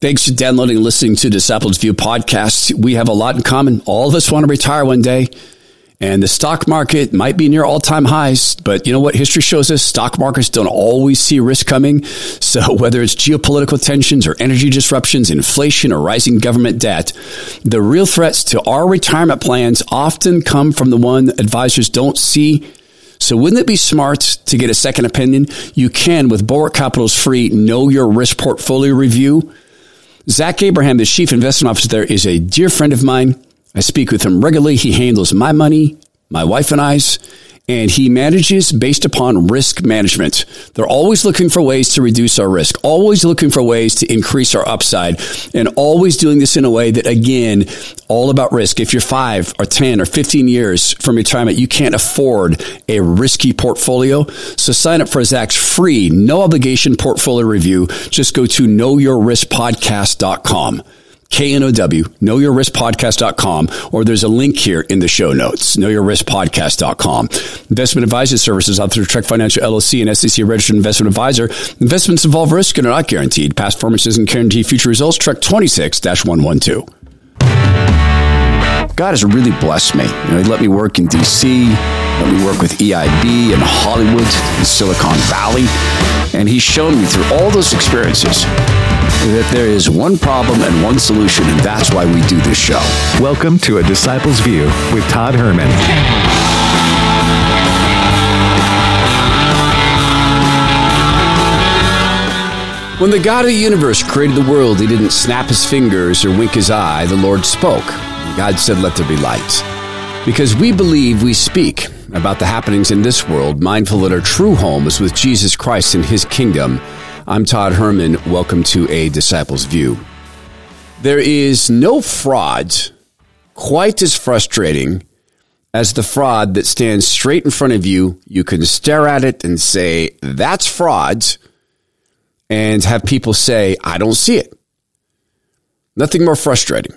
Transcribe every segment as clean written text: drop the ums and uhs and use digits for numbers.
Thanks for downloading and listening to Disciples View podcast. We have a lot in common. All of us want to retire one day, and the stock market might be near all-time highs, but you know what history shows us? Stock markets don't always see risk coming. So whether it's geopolitical tensions or energy disruptions, inflation, or rising government debt, the real threats to our retirement plans often come from the one advisors don't see. So wouldn't it be smart to get a second opinion? You can with Bulwark Capital's free Know Your Risk Portfolio Review. Zach Abraham, the chief investment officer there, is a dear friend of mine. I speak with him regularly. He handles my money, my wife and I's, and he manages based upon risk management. They're always looking for ways to reduce our risk, always looking for ways to increase our upside, and always doing this in a way that, again, all about risk. If you're 5 or 10 or 15 years from retirement, you can't afford a risky portfolio. So sign up for Zach's free, no obligation portfolio review. Just go to knowyourriskpodcast.com. KNOW, knowyourriskpodcast.com, or there's a link here in the show notes, knowyourriskpodcast.com. Investment advisory services out through Trek Financial LLC and SEC registered investment advisor. Investments involve risk and are not guaranteed. Past performance doesn't guarantee future results. Trek 26-112. God has really blessed me. He let me work in D.C., let me work with EIB and Hollywood and Silicon Valley, and he's shown me through all those experiences that there is one problem and one solution, and that's why we do this show. Welcome to A Disciple's View with Todd Herman. When the God of the universe created the world, he didn't snap his fingers or wink his eye. The Lord spoke. God said, "Let there be light." Because we believe we speak about the happenings in this world, mindful that our true home is with Jesus Christ and his kingdom. I'm Todd Herman. Welcome to A Disciple's View. There is no fraud quite as frustrating as the fraud that stands straight in front of you. You can stare at it and say, "That's fraud," and have people say, "I don't see it." Nothing more frustrating.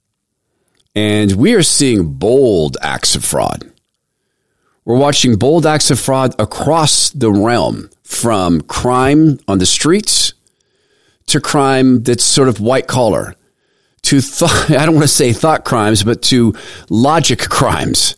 And we are seeing bold acts of fraud. We're watching bold acts of fraud across the realm, from crime on the streets to crime that's sort of white collar, to I don't want to say thought crimes, but to logic crimes.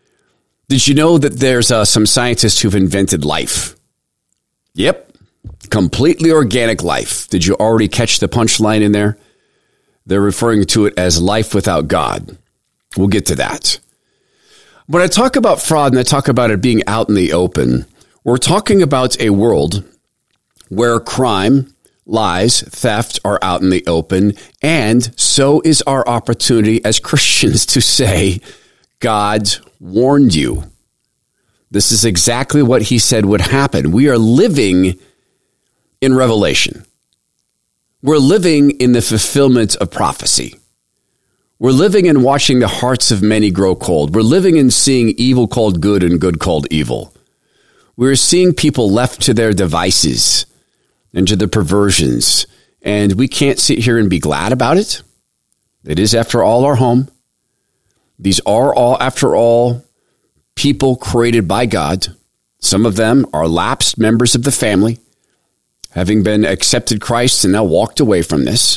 Did you know that there's some scientists who've invented life? Yep, completely organic life. Did you already catch the punchline in there? They're referring to it as life without God. We'll get to that. When I talk about fraud and I talk about it being out in the open, we're talking about a world where crime, lies, theft are out in the open, and so is our opportunity as Christians to say, God warned you. This is exactly what he said would happen. We are living in Revelation. We're living in the fulfillment of prophecy. We're living in watching the hearts of many grow cold. We're living in seeing evil called good and good called evil. We're seeing people left to their devices and to their perversions, and we can't sit here and be glad about it. It is, after all, our home. These are all, after all, people created by God. Some of them are lapsed members of the family, having been accepted Christ and now walked away from this.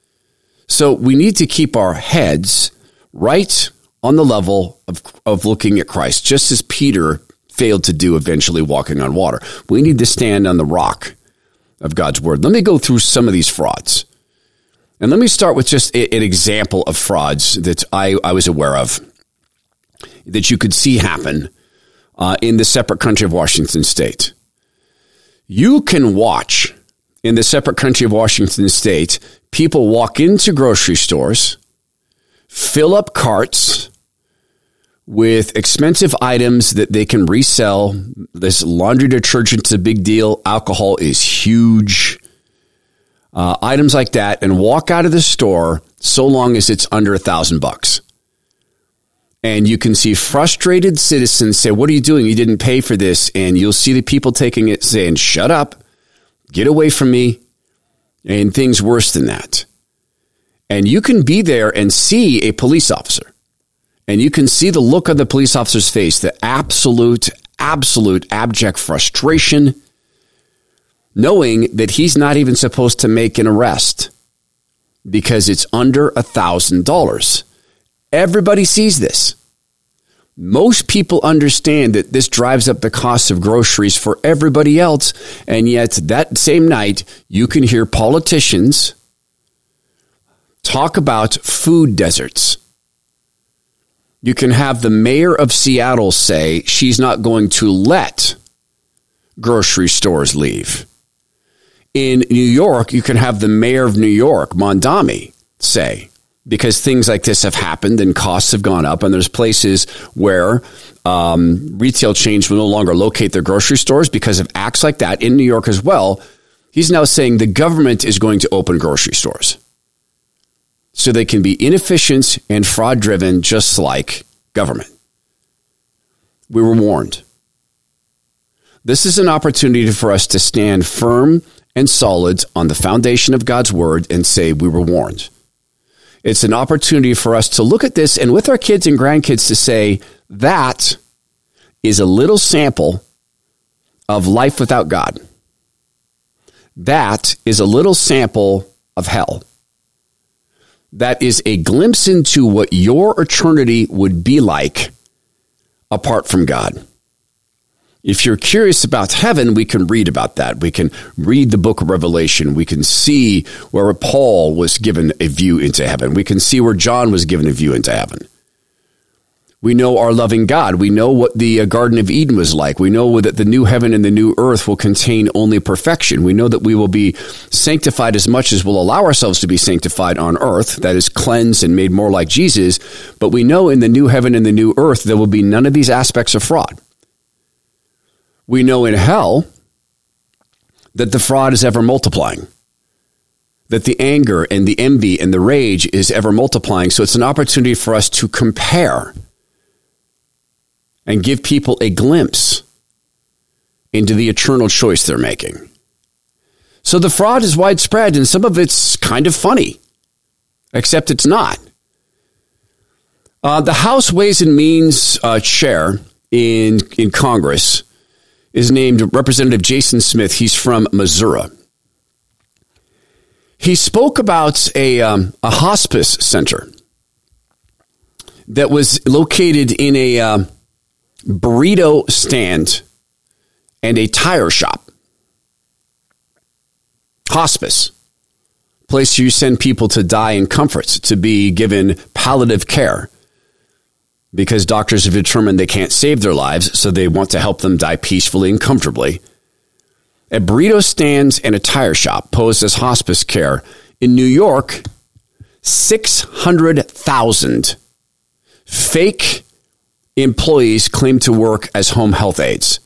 So we need to keep our heads right on the level of looking at Christ, just as Peter failed to do eventually walking on water. We need to stand on the rock of God's word. Let me go through some of these frauds. And let me start with just an example of frauds that I was aware of, that you could see happen in the separate country of Washington State. You can watch in the separate country of Washington State people walk into grocery stores, fill up carts with expensive items that they can resell. This laundry detergent's a big deal. Alcohol is huge. Items like that, and walk out of the store so long as it's under $1,000. And you can see frustrated citizens say, "What are you doing? You didn't pay for this." And you'll see the people taking it saying, "Shut up, get away from me," and things worse than that. And you can be there and see a police officer, and you can see the look on the police officer's face, the absolute abject frustration, knowing that he's not even supposed to make an arrest. because it's under $1,000. Everybody sees this. Most people understand that this drives up the cost of groceries for everybody else, and yet that same night, you can hear politicians talk about food deserts. You can have the mayor of Seattle say she's not going to let grocery stores leave. In New York, you can have the mayor of New York, Mondami, say, because things like this have happened and costs have gone up, and there's places where retail chains will no longer locate their grocery stores because of acts like that in New York as well. He's now saying the government is going to open grocery stores so they can be inefficient and fraud-driven just like government. We were warned. This is an opportunity for us to stand firm and solid on the foundation of God's word and say we were warned. It's an opportunity for us to look at this and with our kids and grandkids to say that is a little sample of life without God. That is a little sample of hell. That is a glimpse into what your eternity would be like apart from God. If you're curious about heaven, we can read about that. We can read the book of Revelation. We can see where Paul was given a view into heaven. We can see where John was given a view into heaven. We know our loving God. We know what the Garden of Eden was like. We know that the new heaven and the new earth will contain only perfection. We know that we will be sanctified as much as we'll allow ourselves to be sanctified on earth, that is cleansed and made more like Jesus. But we know in the new heaven and the new earth, there will be none of these aspects of fraud. We know in hell that the fraud is ever multiplying, that the anger and the envy and the rage is ever multiplying. So it's an opportunity for us to compare and give people a glimpse into the eternal choice they're making. So the fraud is widespread, and some of it's kind of funny, except it's not. The House Ways and Means chair in Congress is named Representative Jason Smith. He's from Missouri. He spoke about a hospice center that was located in a burrito stand and a tire shop. Hospice, place you send people to die in comfort, to be given palliative care, because doctors have determined they can't save their lives, so they want to help them die peacefully and comfortably. A burrito stand and a tire shop posed as hospice care. In New York, 600,000 fake employees claim to work as home health aides.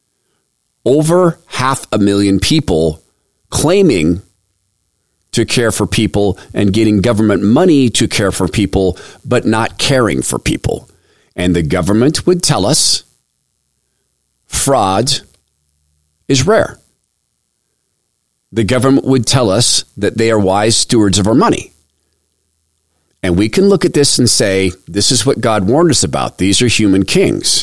Over 500,000 people claiming to care for people and getting government money to care for people, but not caring for people. And the government would tell us fraud is rare. The government would tell us that they are wise stewards of our money. And we can look at this and say, this is what God warned us about. These are human kings.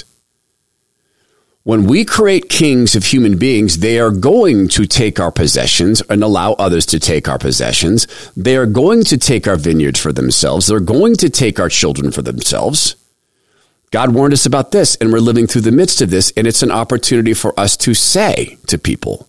When we create kings of human beings, they are going to take our possessions and allow others to take our possessions. They are going to take our vineyards for themselves. They're going to take our children for themselves. God warned us about this, and we're living through the midst of this, and it's an opportunity for us to say to people,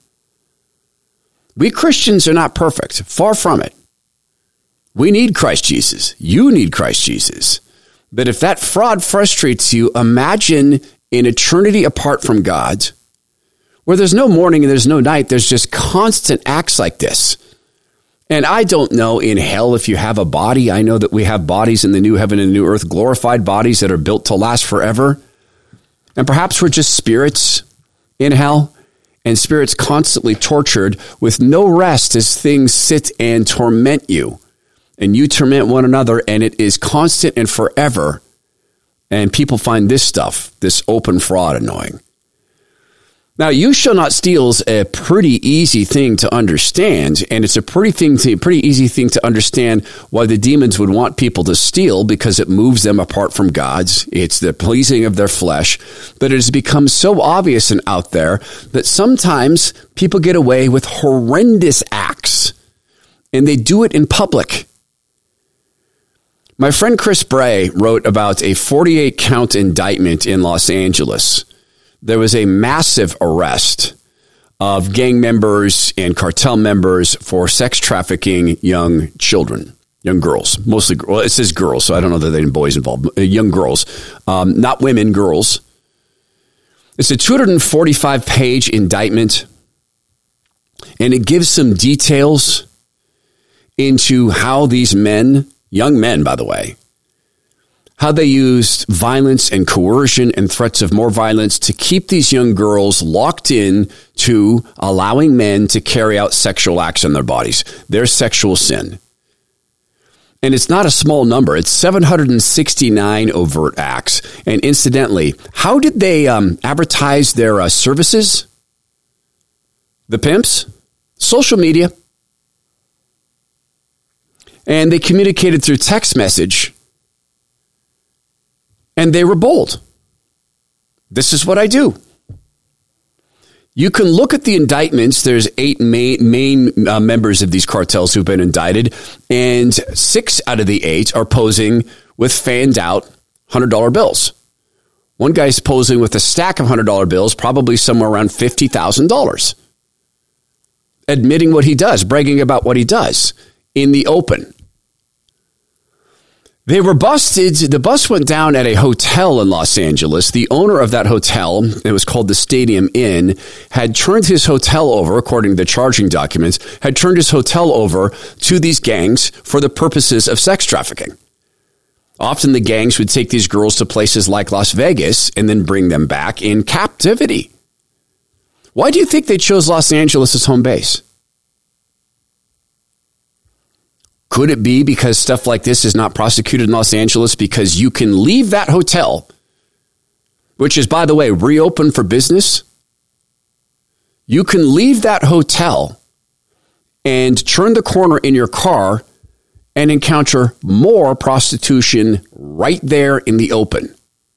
we Christians are not perfect. Far from it. We need Christ Jesus. You need Christ Jesus. But if that fraud frustrates you, imagine an eternity apart from God, where there's no morning and there's no night. There's just constant acts like this. And I don't know in hell if you have a body. I know that we have bodies in the new heaven and new earth, glorified bodies that are built to last forever. And perhaps we're just spirits in hell, and spirits constantly tortured with no rest as things sit and torment you. And you torment one another, and it is constant and forever. And people find this stuff, this open fraud, annoying. Now, you shall not steal is a pretty easy thing to understand, and it's a pretty easy thing to understand why the demons would want people to steal, because it moves them apart from God's. It's the pleasing of their flesh. But it has become so obvious and out there that sometimes people get away with horrendous acts, and they do it in public. My friend Chris Bray wrote about a 48-count indictment in Los Angeles. There was a massive arrest of gang members and cartel members for sex trafficking young children, young girls, mostly. Well, it says girls, so I don't know that there are boys involved. Young girls, not women, girls. It's a 245-page indictment, and it gives some details into how these men, young men, by the way, how they used violence and coercion and threats of more violence to keep these young girls locked in to allowing men to carry out sexual acts on their bodies, their sexual sin. And it's not a small number. It's 769 overt acts. And incidentally, how did they advertise their services? The pimps? Social media. And they communicated through text message. And they were bold. This is what I do. You can look at the indictments. There's 8 main members of these cartels who've been indicted, and 6 out of the 8 are posing with fanned out $100 bills. One guy's posing with a stack of $100 bills, probably somewhere around $50,000, admitting what he does, bragging about what he does in the open. They were busted. The bus went down at a hotel in Los Angeles. The owner of that hotel, it was called the Stadium Inn, had turned his hotel over, according to the charging documents, had turned his hotel over to these gangs for the purposes of sex trafficking. Often the gangs would take these girls to places like Las Vegas and then bring them back in captivity. Why do you think they chose Los Angeles as home base? Could it be because stuff like this is not prosecuted in Los Angeles because you can leave that hotel, which is, by the way, reopened for business? You can leave that hotel and turn the corner in your car and encounter more prostitution right there in the open.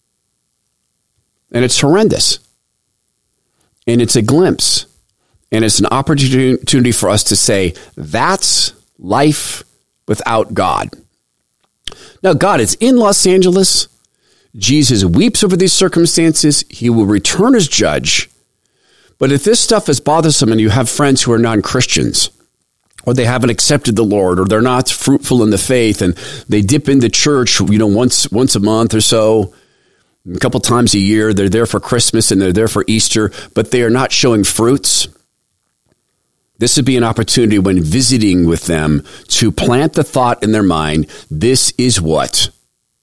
And it's horrendous. And it's a glimpse. And it's an opportunity for us to say, that's life without God. Now, God is in Los Angeles. Jesus weeps over these circumstances. He will return as judge. But if this stuff is bothersome and you have friends who are non-Christians, or they haven't accepted the Lord, or they're not fruitful in the faith, and they dip into church, once a month or so, a couple times a year, they're there for Christmas and they're there for Easter, but they are not showing fruits. This would be an opportunity when visiting with them to plant the thought in their mind, this is what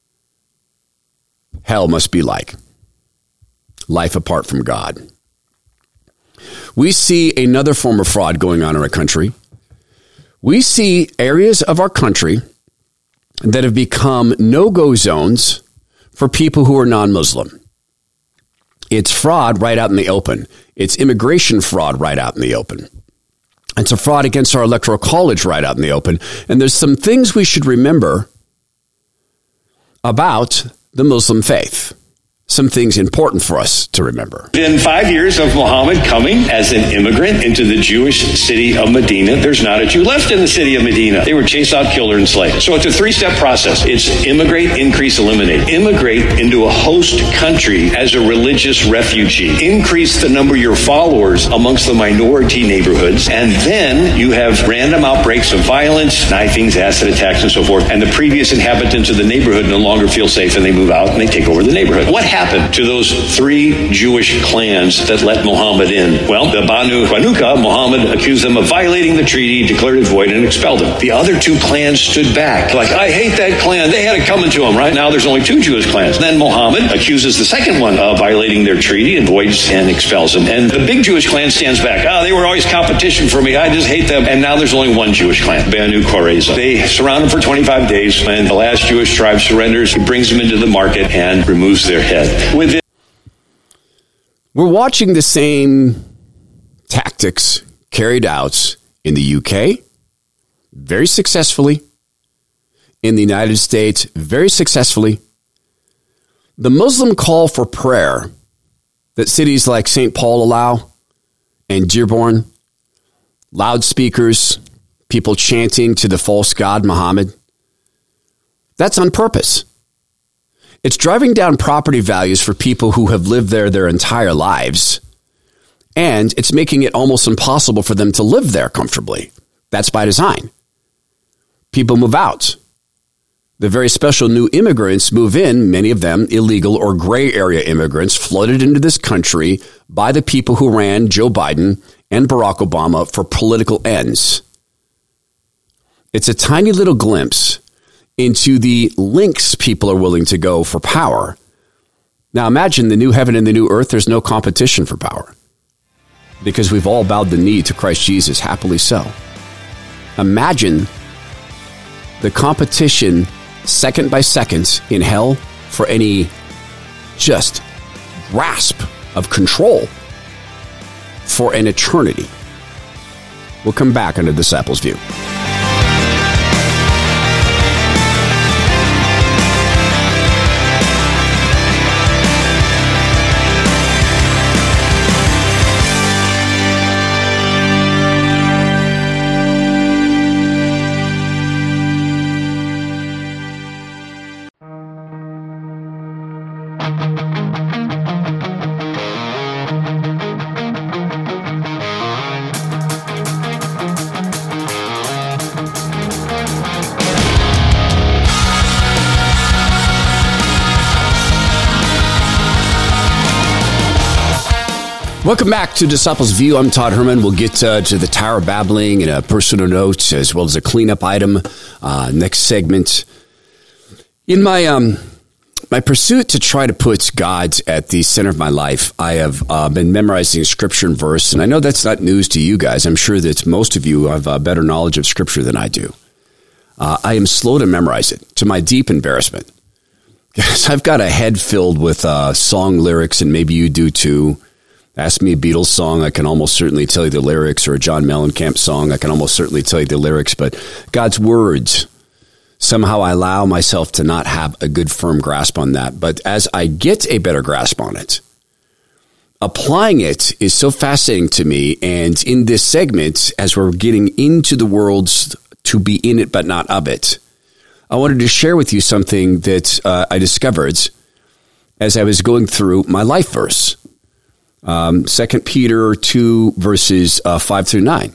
hell must be like. Life apart from God. We see another form of fraud going on in our country. We see areas of our country that have become no-go zones for people who are non-Muslim. It's fraud right out in the open. It's immigration fraud right out in the open. It's a fraud against our electoral college right out in the open. And there's some things we should remember about the Muslim faith. Some things important for us to remember. In 5 years of Muhammad coming as an immigrant into the Jewish city of Medina, there's not a Jew left in the city of Medina. They were chased out, killed, or enslaved. So it's a 3-step process. It's immigrate, increase, eliminate. Immigrate into a host country as a religious refugee. Increase the number of your followers amongst the minority neighborhoods. And then you have random outbreaks of violence, knifings, acid attacks, and so forth. And the previous inhabitants of the neighborhood no longer feel safe and they move out and they take over the neighborhood. What happened to those 3 Jewish clans that let Muhammad in? Well, the Banu Qanuqa, Muhammad accused them of violating the treaty, declared it void, and expelled them. The other 2 clans stood back. Like, I hate that clan. They had it coming to them. Right now, there's only 2 Jewish clans. Then Muhammad accuses the second one of violating their treaty and voids and expels them. And the big Jewish clan stands back. They were always competition for me. I just hate them. And now there's only 1 Jewish clan, Banu Qurayza. They surround them for 25 days. When the last Jewish tribe surrenders, he brings them into the market and removes their head. We're watching the same tactics carried out in the UK, very successfully, in the United States, very successfully. The Muslim call for prayer that cities like St. Paul allow and Dearborn, loudspeakers, people chanting to the false god Muhammad, That's on purpose. It's driving down property values for people who have lived there their entire lives, and it's making it almost impossible for them to live there comfortably. That's by design. People move out. The very special new immigrants move in, many of them illegal or gray area immigrants flooded into this country by the people who ran Joe Biden and Barack Obama for political ends. It's a tiny little glimpse into the lengths people are willing to go for power. Now imagine the new heaven and the new earth, there's no competition for power because we've all bowed the knee to Christ Jesus, happily so. Imagine the competition second by second in hell for any just grasp of control for an eternity. We'll come back on the Disciples' View. Welcome back to Disciples View. I'm Todd Herman. We'll get to the Tower of Babbling and a personal note as well as a cleanup item next segment. In my pursuit to try to put God at the center of my life, I have been memorizing scripture and verse, and I know that's not news to you guys. I'm sure that most of you have a better knowledge of scripture than I do. I am slow to memorize it, to my deep embarrassment. Because I've got a head filled with song lyrics, and maybe you do too. Ask me a Beatles song, I can almost certainly tell you the lyrics, or a John Mellencamp song, I can almost certainly tell you the lyrics, but God's words, somehow I allow myself to not have a good firm grasp on that. But as I get a better grasp on it, applying it is so fascinating to me. And in this segment, as we're getting into the worlds to be in it but not of it, I wanted to share with you something that I discovered as I was going through my life verse. 2 Peter 2 verses 5 through 9.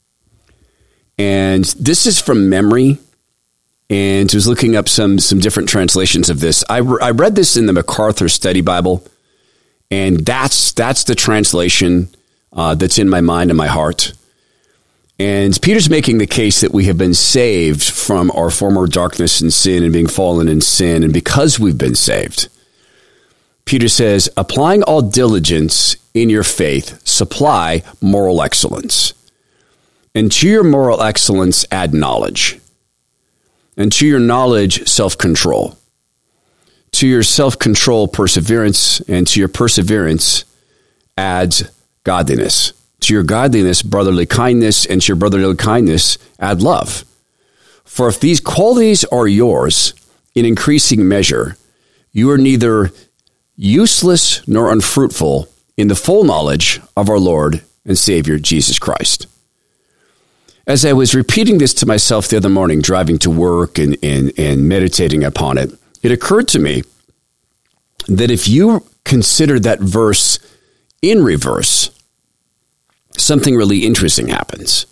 And this is from memory, and I was looking up some different translations of this. I read this in the MacArthur Study Bible, and that's the translation that's in my mind and my heart. And Peter's making the case that we have been saved from our former darkness and sin and being fallen in sin, and because we've been saved, Peter says, applying all diligence in your faith, supply moral excellence. And to your moral excellence, add knowledge. And to your knowledge, self-control. To your self-control, perseverance. And to your perseverance, add godliness. To your godliness, brotherly kindness. And to your brotherly kindness, add love. For if these qualities are yours in increasing measure, you are neither useless nor unfruitful in the full knowledge of our Lord and Savior, Jesus Christ. As I was repeating this to myself the other morning, driving to work and meditating upon it, it occurred to me that if you consider that verse in reverse, something really interesting happens.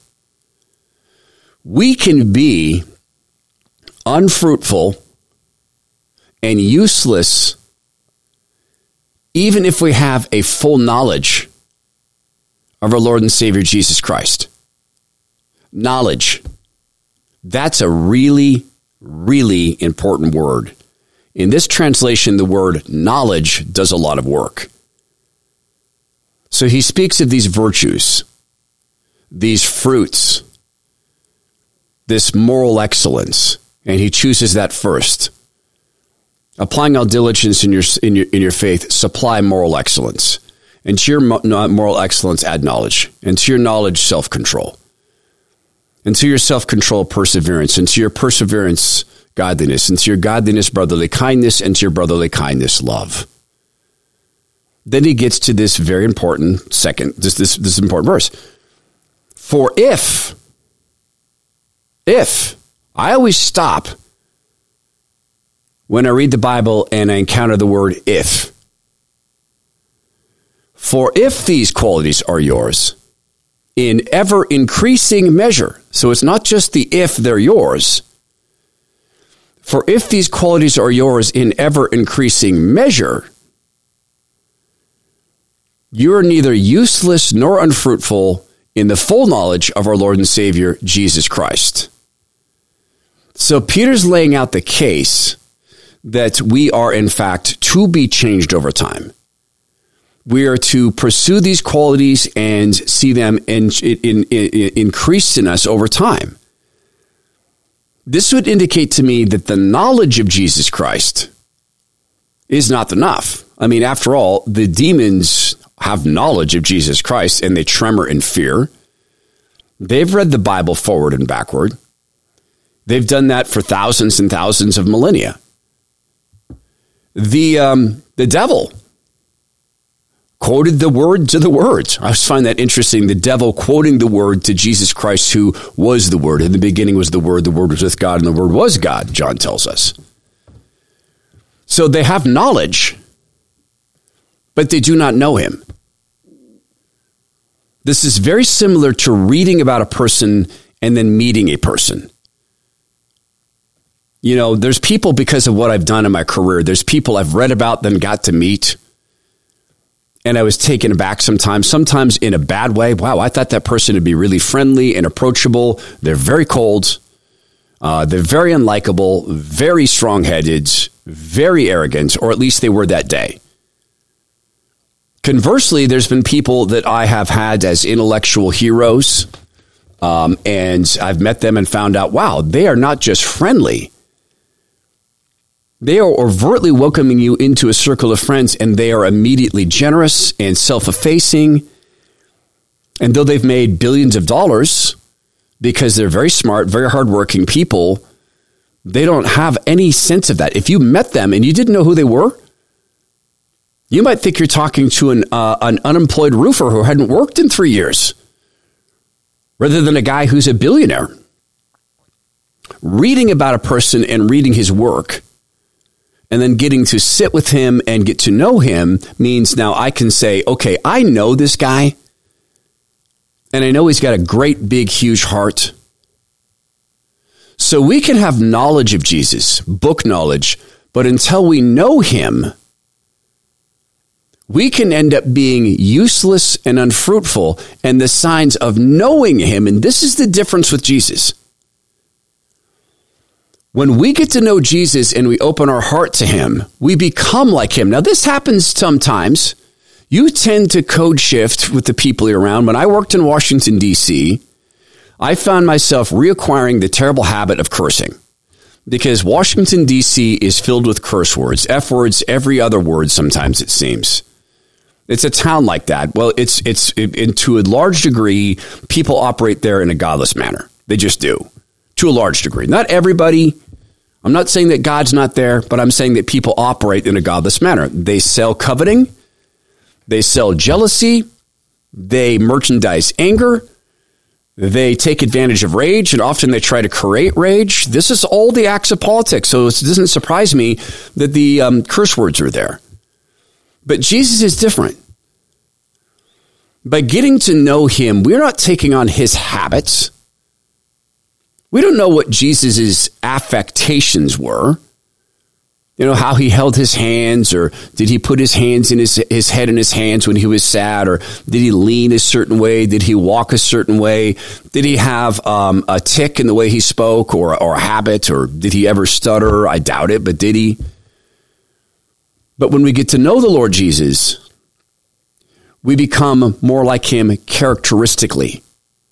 We can be unfruitful and useless even if we have a full knowledge of our Lord and Savior, Jesus Christ. Knowledge. That's a really, really important word. In this translation, the word knowledge does a lot of work. So he speaks of these virtues, these fruits, this moral excellence, and he chooses that first. Applying all diligence in your faith, supply moral excellence. And to your moral excellence, add knowledge. And to your knowledge, self-control. And to your self-control, perseverance. And to your perseverance, godliness. And to your godliness, brotherly kindness. And to your brotherly kindness, love. Then he gets to this very important this important verse. For if, I always stop when I read the Bible and I encounter the word if. For if these qualities are yours in ever increasing measure, so it's not just the if they're yours. For if these qualities are yours in ever increasing measure, you are neither useless nor unfruitful in the full knowledge of our Lord and Savior, Jesus Christ. So Peter's laying out the case that we are, in fact, to be changed over time. We are to pursue these qualities and see them increase in us over time. This would indicate to me that the knowledge of Jesus Christ is not enough. I mean, after all, the demons have knowledge of Jesus Christ and they tremor in fear. They've read the Bible forward and backward. They've done that for thousands and thousands of millennia. The devil quoted the word to the words. I always find that interesting. The devil quoting the word to Jesus Christ, who was the Word. In the beginning was the Word was with God, and the Word was God, John tells us. So they have knowledge, but they do not know him. This is very similar to reading about a person and then meeting a person. You know, there's people, because of what I've done in my career, there's people I've read about, then got to meet. And I was taken aback sometimes in a bad way. Wow, I thought that person would be really friendly and approachable. They're very cold. They're very unlikable, very strong-headed, very arrogant, or at least they were that day. Conversely, there's been people that I have had as intellectual heroes, and I've met them and found out, wow, they are not just friendly. They are overtly welcoming you into a circle of friends, and they are immediately generous and self-effacing. And though they've made billions of dollars because they're very smart, very hardworking people, they don't have any sense of that. If you met them and you didn't know who they were, you might think you're talking to an unemployed roofer who hadn't worked in 3 years, rather than a guy who's a billionaire. Reading about a person and reading his work, and then getting to sit with him and get to know him, means now I can say, okay, I know this guy, and I know he's got a great, big, huge heart. So we can have knowledge of Jesus, book knowledge, but until we know him, we can end up being useless and unfruitful. And the signs of knowing him, and this is the difference with Jesus. When we get to know Jesus and we open our heart to him, we become like him. Now, this happens sometimes. You tend to code shift with the people you're around. When I worked in Washington, D.C., I found myself reacquiring the terrible habit of cursing, because Washington, D.C. is filled with curse words, F words, every other word sometimes, it seems. It's a town like that. Well, it's to a large degree, people operate there in a godless manner. They just do. To a large degree. Not everybody. I'm not saying that God's not there, but I'm saying that people operate in a godless manner. They sell coveting. They sell jealousy. They merchandise anger. They take advantage of rage, and often they try to create rage. This is all the acts of politics, so it doesn't surprise me that the curse words are there. But Jesus is different. By getting to know him, we're not taking on his habits. We don't know what Jesus' affectations were. You know, how he held his hands, or did he put his hands in his head in his hands when he was sad, or did he lean a certain way? Did he walk a certain way? Did he have a tick in the way he spoke, or a habit, or did he ever stutter? I doubt it, but did he? But when we get to know the Lord Jesus, we become more like him characteristically.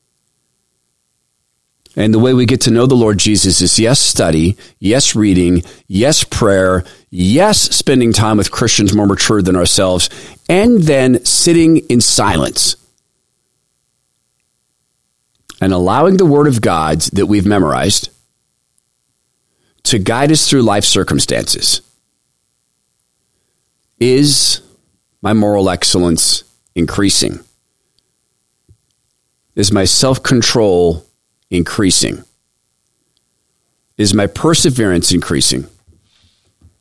And the way we get to know the Lord Jesus is, yes, study, yes, reading, yes, prayer, yes, spending time with Christians more mature than ourselves, and then sitting in silence and allowing the Word of God that we've memorized to guide us through life circumstances. Is my moral excellence increasing? Is my self-control increasing? Is my perseverance increasing?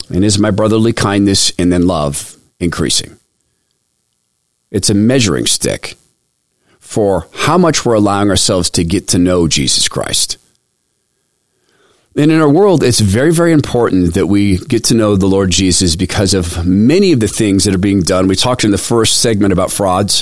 and is my brotherly kindness and then love increasing? It's a measuring stick for how much we're allowing ourselves to get to know Jesus Christ. And in our world, it's very, very important that we get to know the Lord Jesus because of many of the things that are being done. We talked in the first segment about frauds.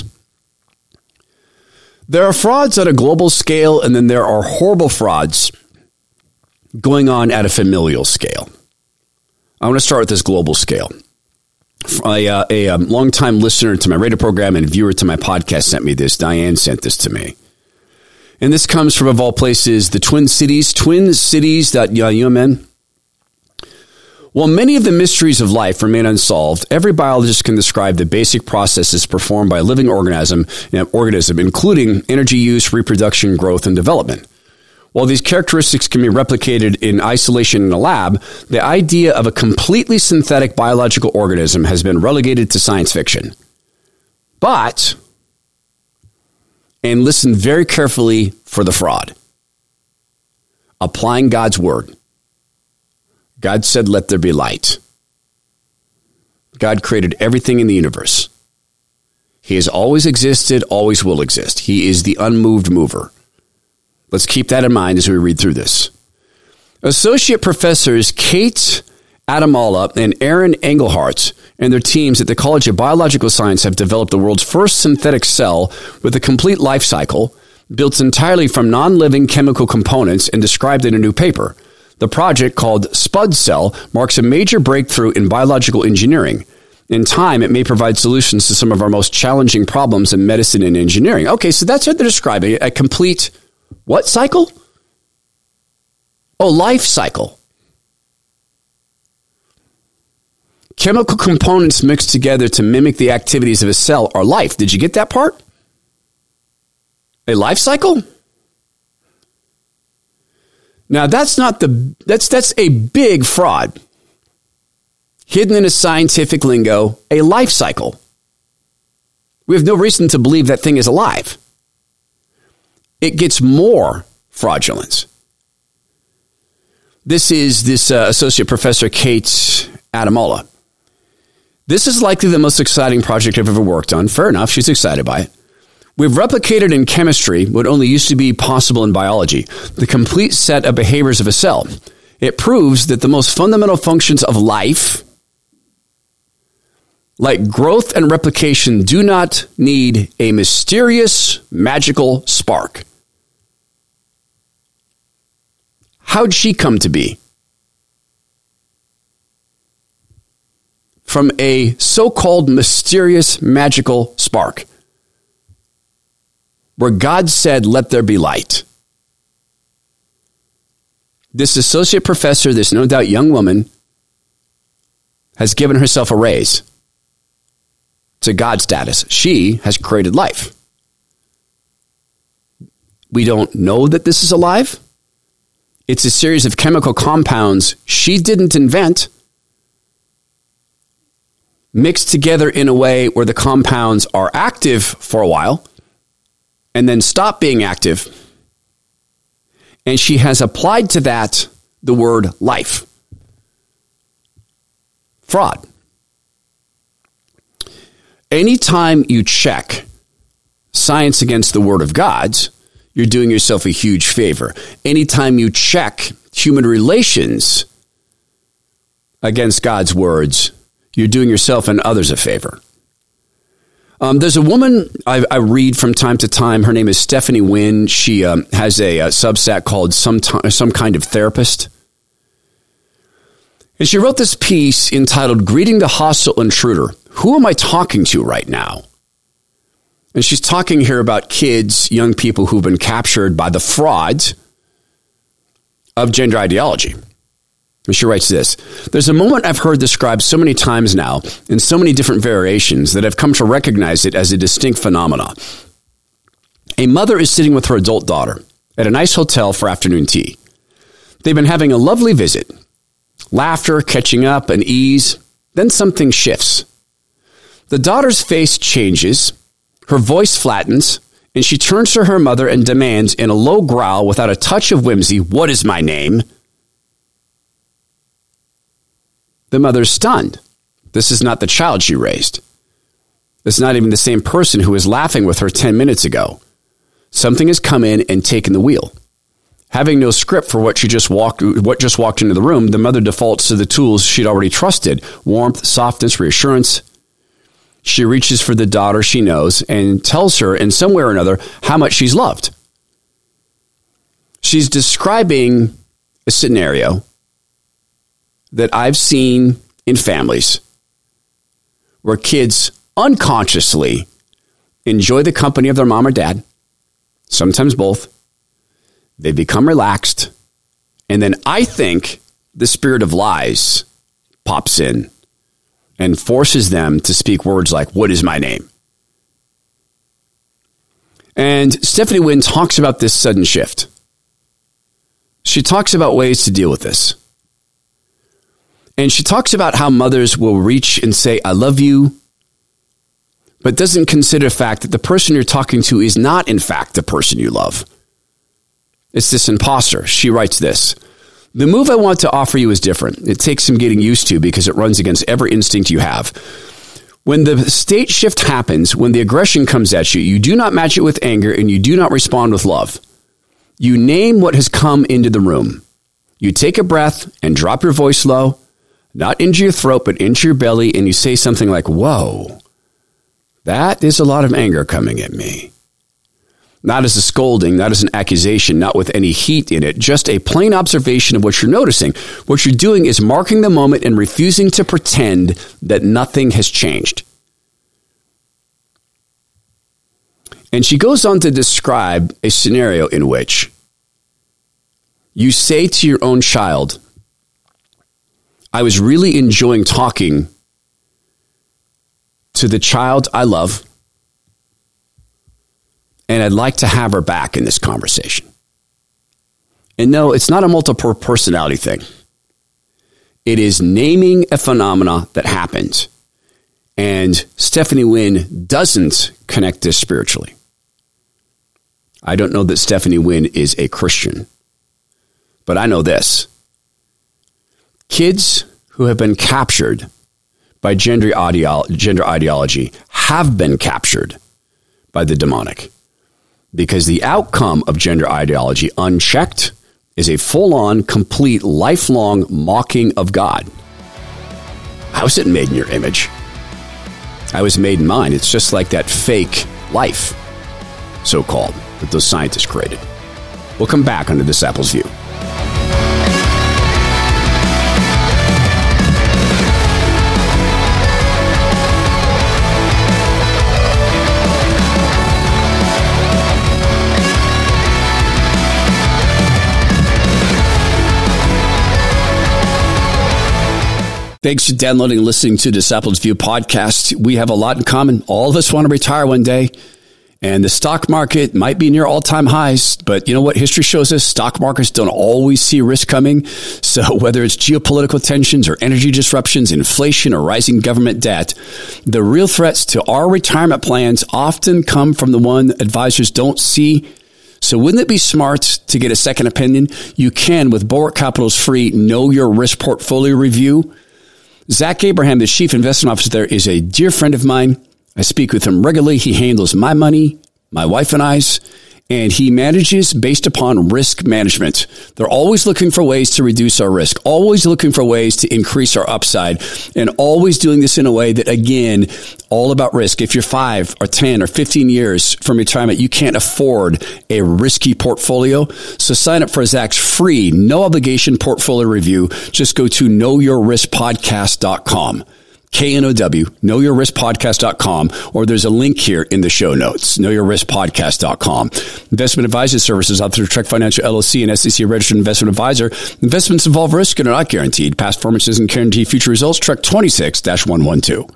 There are frauds on a global scale, and then there are horrible frauds going on at a familial scale. I want to start with this global scale. A longtime listener to my radio program and viewer to my podcast sent me this. Diane sent this to me. And this comes from, of all places, the Twin Cities, twincities.umn. While many of the mysteries of life remain unsolved, every biologist can describe the basic processes performed by a living organism, including energy use, reproduction, growth, and development. While these characteristics can be replicated in isolation in a lab, the idea of a completely synthetic biological organism has been relegated to science fiction. But, and listen very carefully for the fraud, applying God's word. God said, let there be light. God created everything in the universe. He has always existed, always will exist. He is the unmoved mover. Let's keep that in mind as we read through this. Associate professors Kate Adamala and Aaron Engelhardt and their teams at the College of Biological Science have developed the world's first synthetic cell with a complete life cycle, built entirely from non-living chemical components and described in a new paper. The project, called Spud Cell, marks a major breakthrough in biological engineering. In time, it may provide solutions to some of our most challenging problems in medicine and engineering. Okay, so that's what they're describing, a complete what cycle? Oh, life cycle. Chemical components mixed together to mimic the activities of a cell are life. Did you get that part? A life cycle? Now, that's a big fraud. Hidden in a scientific lingo, a life cycle. We have no reason to believe that thing is alive. It gets more fraudulent. This is Associate Professor Kate Adamala. This is likely the most exciting project I've ever worked on. Fair enough, she's excited by it. We've replicated in chemistry what only used to be possible in biology, the complete set of behaviors of a cell. It proves that the most fundamental functions of life, like growth and replication, do not need a mysterious, magical spark. How'd she come to be? From a so-called mysterious, magical spark, where God said, let there be light. This associate professor, this no doubt young woman, has given herself a raise to God status. She has created life. We don't know that this is alive. It's a series of chemical compounds she didn't invent, mixed together in a way where the compounds are active for a while and then stop being active. And she has applied to that the word life. Fraud. Anytime you check science against the word of God, you're doing yourself a huge favor. Anytime you check human relations against God's words, you're doing yourself and others a favor. There's a woman I read from time to time. Her name is Stephanie Wynn. She has a Substack called Some Kind of Therapist. And she wrote this piece entitled, Greeting the Hostile Intruder. Who am I talking to right now? And she's talking here about kids, young people who've been captured by the frauds of gender ideology. And she writes this: there's a moment I've heard described so many times now in so many different variations that I've come to recognize it as a distinct phenomenon. A mother is sitting with her adult daughter at a nice hotel for afternoon tea. They've been having a lovely visit. Laughter, catching up, and ease. Then something shifts. The daughter's face changes. Her voice flattens, and she turns to her mother and demands in a low growl without a touch of whimsy, "What is my name?" The mother's stunned. This is not the child she raised. It's not even the same person who was laughing with her 10 minutes ago. Something has come in and taken the wheel. Having no script for what just walked into the room, the mother defaults to the tools she'd already trusted: warmth, softness, reassurance. She reaches for the daughter she knows and tells her in some way or another how much she's loved. She's describing a scenario that I've seen in families where kids unconsciously enjoy the company of their mom or dad, sometimes both. They become relaxed, and then I think the spirit of lies pops in and forces them to speak words like, "What is my name?" And Stephanie Wynn talks about this sudden shift. She talks about ways to deal with this. And she talks about how mothers will reach and say, "I love you," but doesn't consider the fact that the person you're talking to is not, in fact, the person you love. It's this imposter. She writes this: "The move I want to offer you is different. It takes some getting used to because it runs against every instinct you have. When the state shift happens, when the aggression comes at you, you do not match it with anger and you do not respond with love. You name what has come into the room. You take a breath and drop your voice low, not into your throat, but into your belly, and you say something like, 'Whoa, that is a lot of anger coming at me.' Not as a scolding, not as an accusation, not with any heat in it, just a plain observation of what you're noticing. What you're doing is marking the moment and refusing to pretend that nothing has changed." And she goes on to describe a scenario in which you say to your own child, "I was really enjoying talking to the child I love, and I'd like to have her back in this conversation." And no, it's not a multiple personality thing. It is naming a phenomena that happened. And Stephanie Wynn doesn't connect this spiritually. I don't know that Stephanie Wynn is a Christian, but I know this. Kids who have been captured by gender ideology have been captured by the demonic. Because the outcome of gender ideology, unchecked, is a full-on, complete, lifelong mocking of God. I wasn't made in your image. I was made in mine. It's just like that fake life, so-called, that those scientists created. We'll come back on the Disciples' View. Thanks for downloading and listening to Disciples View podcast. We have a lot in common. All of us want to retire one day, and the stock market might be near all-time highs, but you know what history shows us? Stock markets don't always see risk coming. So whether it's geopolitical tensions or energy disruptions, inflation or rising government debt, the real threats to our retirement plans often come from the one advisors don't see. So wouldn't it be smart to get a second opinion? You can with Bulwark Capital's free Know Your Risk Portfolio Review. Zach Abraham, the chief investment officer there, is a dear friend of mine. I speak with him regularly. He handles my money, my wife and I's, and he manages based upon risk management. They're always looking for ways to reduce our risk, always looking for ways to increase our upside, and always doing this in a way that, again, all about risk. If you're 5 or 10 or 15 years from retirement, you can't afford a risky portfolio. So sign up for Zach's free, no obligation portfolio review. Just go to knowyourriskpodcast.com. KNOW, knowyourriskpodcast.com, or there's a link here in the show notes, knowyourriskpodcast.com. Investment advisory services out through Trek Financial LLC and SEC registered investment advisor. Investments involve risk and are not guaranteed. Past performance doesn't guarantee future results. Trek 26-112.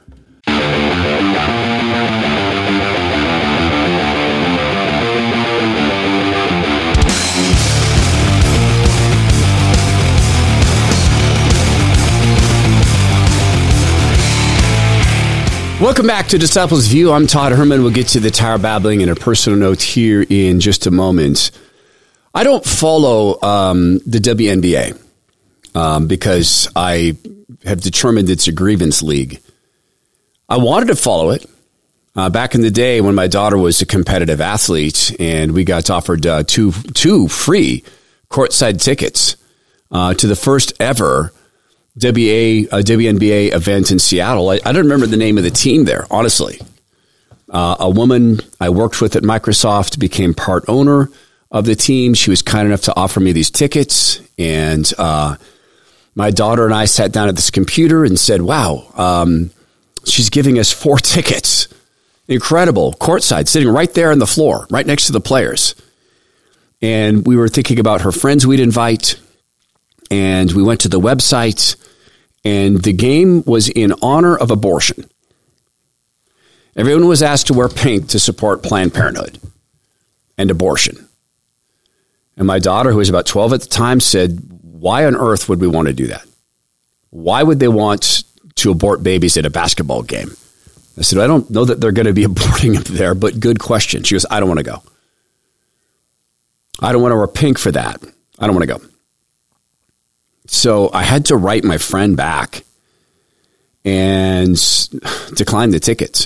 Welcome back to Disciples View. I'm Todd Herman. We'll get to the Tower Babbling and a personal note here in just a moment. I don't follow the WNBA because I have determined it's a grievance league. I wanted to follow it. Back in the day when my daughter was a competitive athlete and we got offered two free courtside tickets to the first ever WNBA event in Seattle. I don't remember the name of the team there, honestly. A woman I worked with at Microsoft became part owner of the team. She was kind enough to offer me these tickets. And my daughter and I sat down at this computer and said, wow, she's giving us 4 tickets. Incredible. Courtside, sitting right there on the floor, right next to the players. And we were thinking about her friends we'd invite. And we went to the website. And the game was in honor of abortion. Everyone was asked to wear pink to support Planned Parenthood and abortion. And my daughter, who was about 12 at the time, said, why on earth would we want to do that? Why would they want to abort babies at a basketball game? I said, I don't know that they're going to be aborting them there, but good question. She goes, I don't want to go. I don't want to wear pink for that. I don't want to go. So I had to write my friend back and decline the tickets.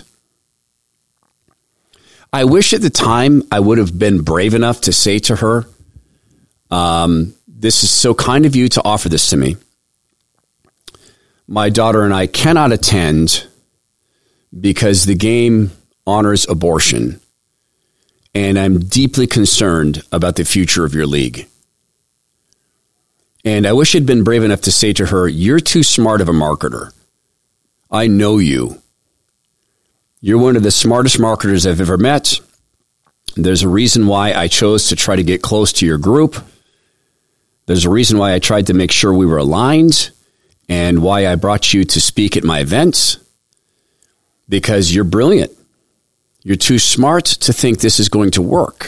I wish at the time I would have been brave enough to say to her, this is so kind of you to offer this to me. My daughter and I cannot attend because the game honors abortion, and I'm deeply concerned about the future of your league. And I wish I'd been brave enough to say to her, you're too smart of a marketer. I know you. You're one of the smartest marketers I've ever met. There's a reason why I chose to try to get close to your group. There's a reason why I tried to make sure we were aligned and why I brought you to speak at my events. Because you're brilliant. You're too smart to think this is going to work.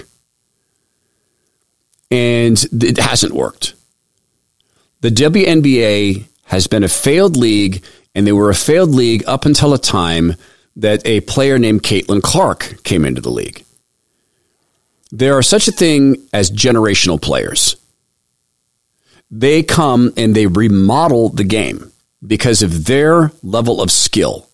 And it hasn't worked. The WNBA has been a failed league, and they were a failed league up until a time that a player named Caitlin Clark came into the league. There are such a thing as generational players. They come and they remodel the game because of their level of skill.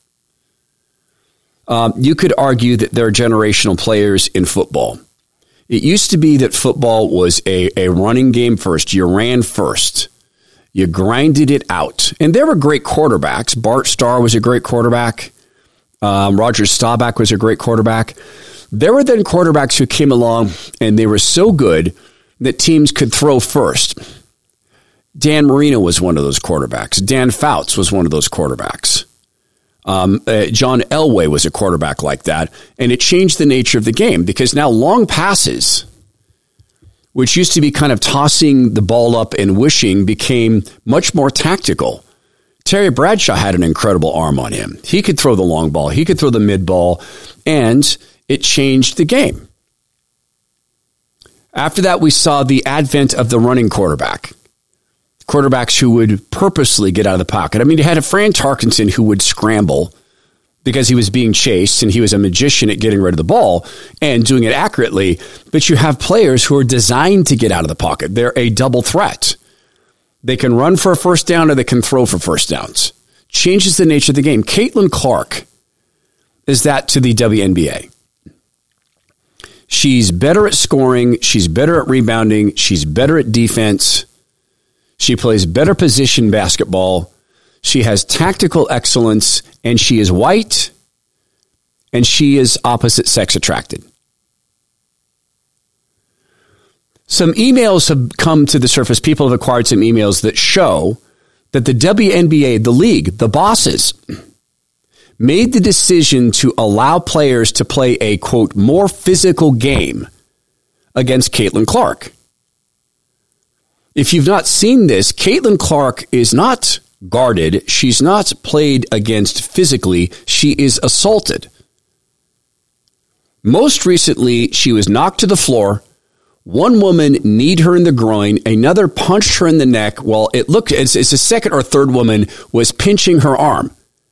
You could argue that there are generational players in football. It used to be that football was a running game first. You ran first. You grinded it out. And there were great quarterbacks. Bart Starr was a great quarterback. Roger Staubach was a great quarterback. There were then quarterbacks who came along and they were so good that teams could throw first. Dan Marino was one of those quarterbacks. Dan Fouts was one of those quarterbacks. John Elway was a quarterback like that. And it changed the nature of the game because now long passes, which used to be kind of tossing the ball up and wishing, became much more tactical. Terry Bradshaw had an incredible arm on him. He could throw the long ball. He could throw the mid ball, and it changed the game. After that, we saw the advent of the running quarterback. Quarterbacks who would purposely get out of the pocket. I mean, you had a Fran Tarkenton who would scramble because he was being chased, and he was a magician at getting rid of the ball and doing it accurately. But you have players who are designed to get out of the pocket. They're a double threat. They can run for a first down or they can throw for first downs. Changes the nature of the game. Caitlin Clark is that to the WNBA. She's better at scoring. She's better at rebounding. She's better at defense. She plays better position basketball. She has tactical excellence, and she is white, and she is opposite sex attracted. Some emails have come to the surface. People have acquired some emails that show that the WNBA, the league, the bosses, made the decision to allow players to play a, quote, more physical game against Caitlin Clark. If you've not seen this, Caitlin Clark is not guarded. She's not played against physically. She is assaulted. Most recently, she was knocked to the floor. One woman kneed her in the groin. Another punched her in the neck. While it looked, it's a second or third woman was pinching her arm.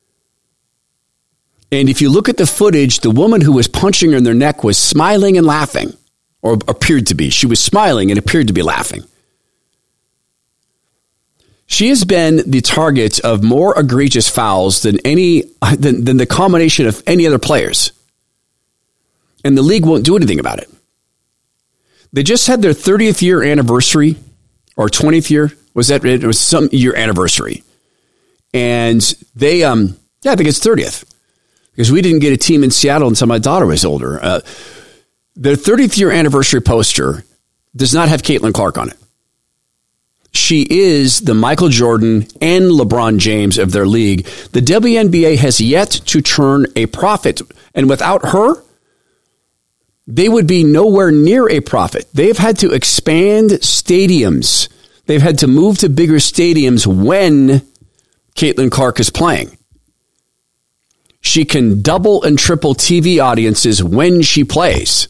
And if you look at the footage, the woman who was punching her in their neck was smiling and laughing, or appeared to be. She was smiling and appeared to be laughing. She has been the target of more egregious fouls than the combination of any other players. And the league won't do anything about it. They just had their 30th year anniversary, or 20th year. It was some year anniversary. And they, I think it's 30th. Because we didn't get a team in Seattle until my daughter was older. Their 30th year anniversary poster does not have Caitlin Clark on it. She is the Michael Jordan and LeBron James of their league. The WNBA has yet to turn a profit. And without her, they would be nowhere near a profit. They've had to expand stadiums. They've had to move to bigger stadiums when Caitlin Clark is playing. She can double and triple TV audiences when she plays.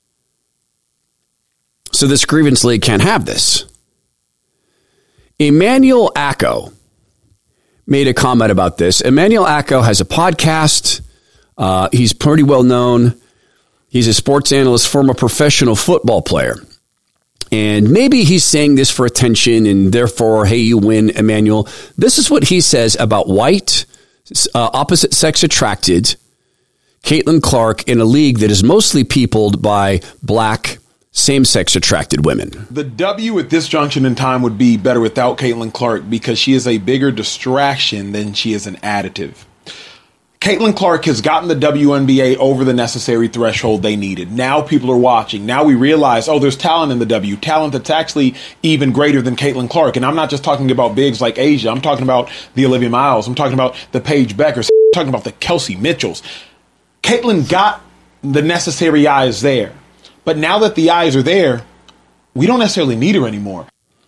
So this grievance league can't have this. Emmanuel Acho made a comment about this. Emmanuel Acho has a podcast. He's pretty well known. He's a sports analyst, former professional football player. And maybe he's saying this for attention and therefore, hey, you win, Emmanuel. This is what he says about white, opposite sex attracted Caitlin Clark in a league that is mostly peopled by black, same-sex attracted women. The W at this junction in time would be better without Caitlin Clark because she is a bigger distraction than she is an additive. Caitlin Clark has gotten the WNBA over the necessary threshold they needed. Now people are watching. Now we realize, there's talent in the W. Talent that's actually even greater than Caitlin Clark. And I'm not just talking about bigs like Asia. I'm talking about the Olivia Miles. I'm talking about the Paige Beckers. I'm talking about the Kelsey Mitchells. Caitlin got the necessary eyes there. But now that the eyes are there, we don't necessarily need her anymore.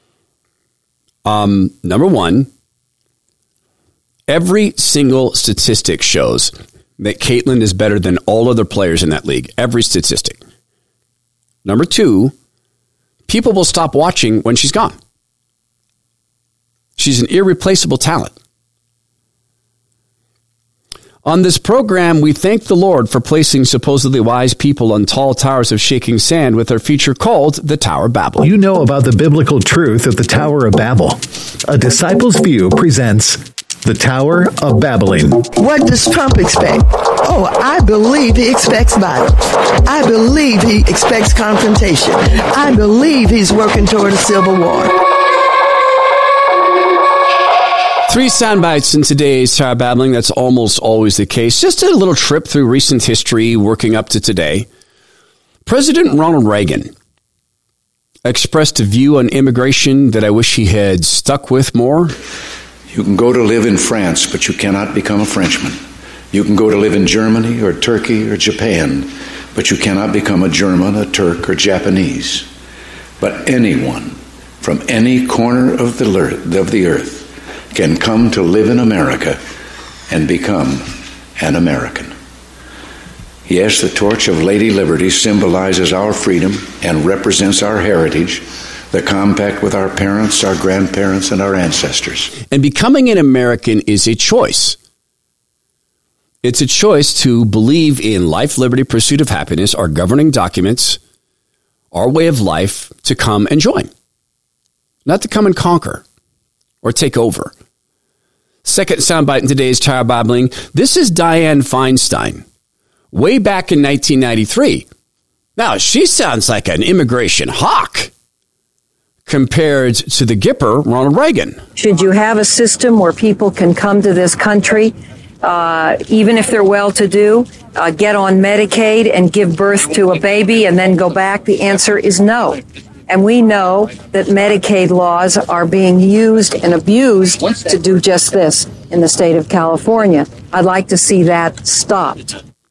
Number one, every single statistic shows that Caitlin is better than all other players in that league. Every statistic. Number two, people will stop watching when she's gone. She's an irreplaceable talent. On this program, we thank the Lord for placing supposedly wise people on tall towers of shaking sand with our feature called The Tower of Babel. You know about the biblical truth of the Tower of Babel. A Disciples View presents The Tower of Babbling. What does Trump expect? I believe he expects violence. I believe he expects confrontation. I believe he's working toward a civil war. 3 sound bites in today's Tower of Babbling. That's almost always the case. Just a little trip through recent history, working up to today. President Ronald Reagan expressed a view on immigration that I wish he had stuck with more. You can go to live in France, but you cannot become a Frenchman. You can go to live in Germany or Turkey or Japan, but you cannot become a German, a Turk, or Japanese. But anyone from any corner of the earth can come to live in America and become an American. Yes, the torch of Lady Liberty symbolizes our freedom and represents our heritage, the compact with our parents, our grandparents, and our ancestors. And becoming an American is a choice. It's a choice to believe in life, liberty, pursuit of happiness, our governing documents, our way of life, to come and join. Not to come and conquer or take over. Second soundbite in today's Tower of Babbling. This is Dianne Feinstein, way back in 1993. Now, she sounds like an immigration hawk compared to the Gipper, Ronald Reagan. Should you have a system where people can come to this country, even if they're well-to-do, get on Medicaid and give birth to a baby and then go back? The answer is no. And we know that Medicaid laws are being used and abused to do just this in the state of California. I'd like to see that stopped.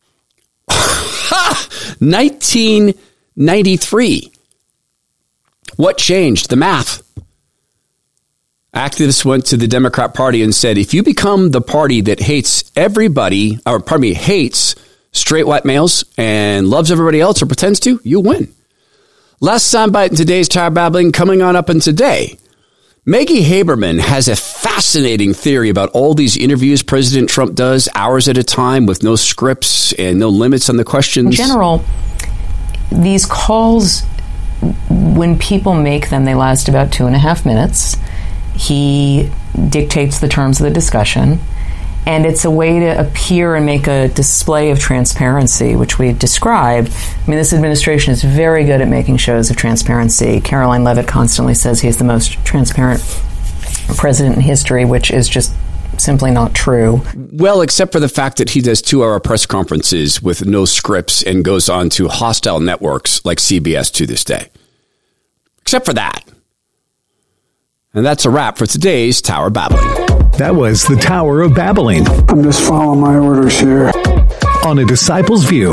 1993. What changed? The math. Activists went to the Democrat Party and said, if you become the party that hates everybody, hates straight white males and loves everybody else or pretends to, you win. Last soundbite in today's Tower Babbling coming on up in today. Maggie Haberman has a fascinating theory about all these interviews President Trump does hours at a time with no scripts and no limits on the questions. In general, these calls, when people make them, they last about 2.5 minutes. He dictates the terms of the discussion, and it's a way to appear and make a display of transparency, which we've described. I mean, this administration is very good at making shows of transparency. Caroline Leavitt constantly says he's the most transparent president in history, which is just simply not true. Well, except for the fact that he does 2-hour press conferences with no scripts and goes on to hostile networks like CBS to this day. Except for that. And that's a wrap for today's Tower Babbling. That was the Tower of Babbling. I'm just following my orders here. On A Disciple's View.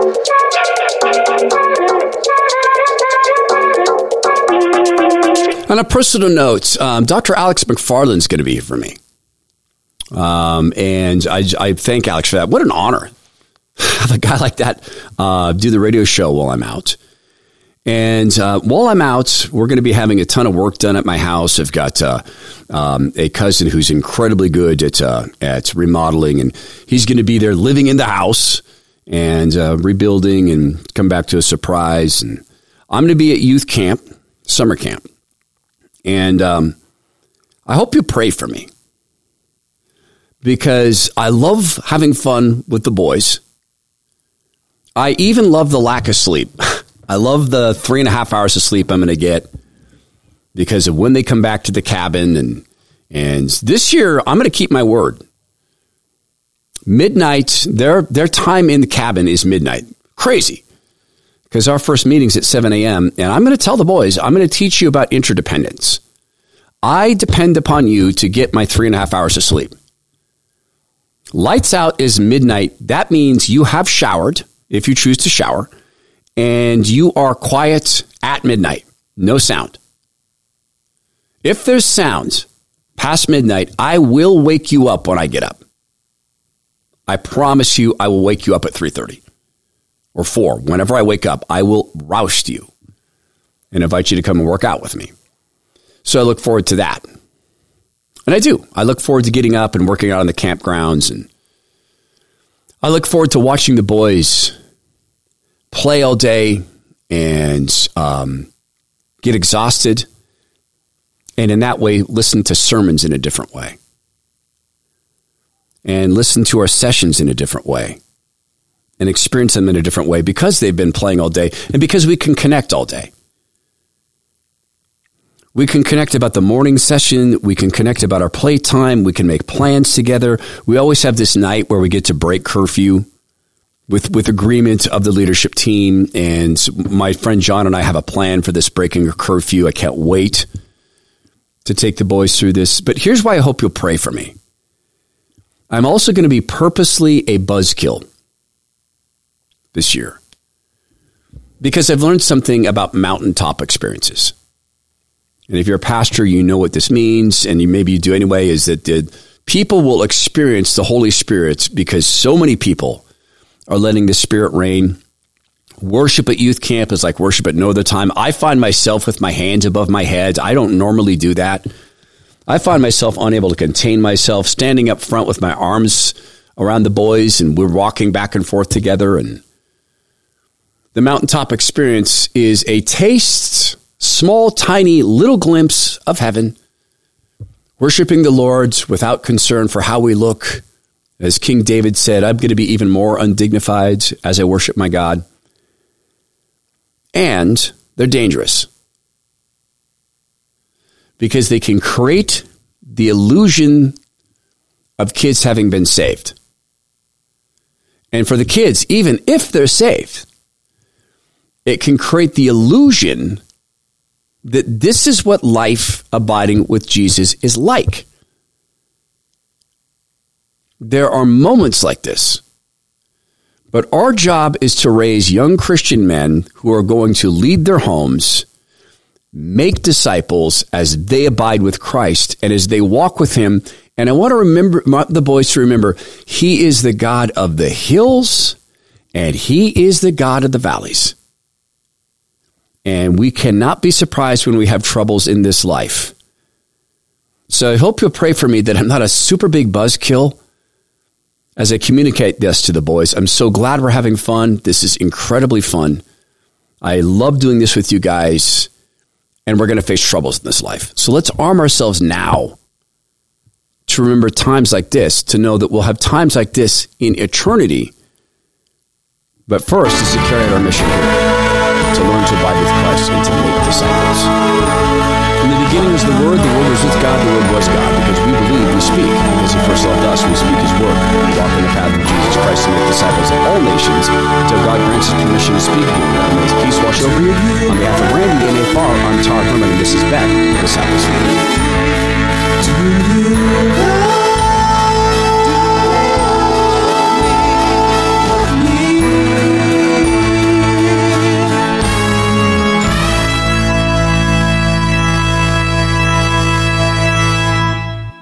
On a personal note, Dr. Alex McFarland's going to be here for me. And I thank Alex for that. What an honor. Have a guy like that do the radio show while I'm out. And while I'm out, we're going to be having a ton of work done at my house. I've got a cousin who's incredibly good at remodeling, and he's going to be there living in the house and rebuilding and come back to a surprise. And I'm going to be at youth camp, summer camp. And I hope you pray for me because I love having fun with the boys. I even love the lack of sleep. I love the 3.5 hours of sleep I'm going to get because of when they come back to the cabin. And this year, I'm going to keep my word. Midnight, their time in the cabin is midnight. Crazy. Because our first meeting's at 7 a.m. And I'm going to tell the boys, I'm going to teach you about interdependence. I depend upon you to get my 3.5 hours of sleep. Lights out is midnight. That means you have showered, if you choose to shower, and you are quiet at midnight. No sound. If there's sound past midnight, I will wake you up when I get up. I promise you I will wake you up at 3:30 or 4. Whenever I wake up, I will roust you and invite you to come and work out with me. So I look forward to that. And I do. I look forward to getting up and working out on the campgrounds. And I look forward to watching the boys play all day and get exhausted. And in that way, listen to sermons in a different way. And listen to our sessions in a different way. And experience them in a different way because they've been playing all day and because we can connect all day. We can connect about the morning session. We can connect about our playtime. We can make plans together. We always have this night where we get to break curfew with agreement of the leadership team. And my friend John and I have a plan for this breaking a curfew. I can't wait to take the boys through this. But here's why I hope you'll pray for me. I'm also going to be purposely a buzzkill this year because I've learned something about mountaintop experiences. And if you're a pastor, you know what this means, and maybe you do anyway, is that people will experience the Holy Spirit because so many people are letting the Spirit reign. Worship at youth camp is like worship at no other time. I find myself with my hands above my head. I don't normally do that. I find myself unable to contain myself, standing up front with my arms around the boys, and we're walking back and forth together. And the mountaintop experience is a taste, small, tiny, little glimpse of heaven, worshiping the Lord without concern for how we look. As King David said, I'm going to be even more undignified as I worship my God. And they're dangerous because they can create the illusion of kids having been saved. And for the kids, even if they're saved, it can create the illusion that this is what life abiding with Jesus is like. There are moments like this, but our job is to raise young Christian men who are going to lead their homes, make disciples as they abide with Christ and as they walk with him. And I want to remember the boys to remember, he is the God of the hills and he is the God of the valleys. And we cannot be surprised when we have troubles in this life. So I hope you'll pray for me that I'm not a super big buzzkill as I communicate this to the boys. I'm so glad we're having fun. This is incredibly fun. I love doing this with you guys. and we're going to face troubles in this life. So let's arm ourselves now to remember times like this, to know that we'll have times like this in eternity. But first is to carry out our mission here, to learn to abide with Christ and to make disciples. In the beginning was the Word was with God, the Word was God. Because we believe, we speak. Because He first loved us, we speak His word. We walk in the path of Jesus Christ and make disciples of all nations until God grants His permission to speak to you. And may His peace wash over you. On behalf of Randy and Afar, I'm Tar Herman, and this is Beck, Disciples for You.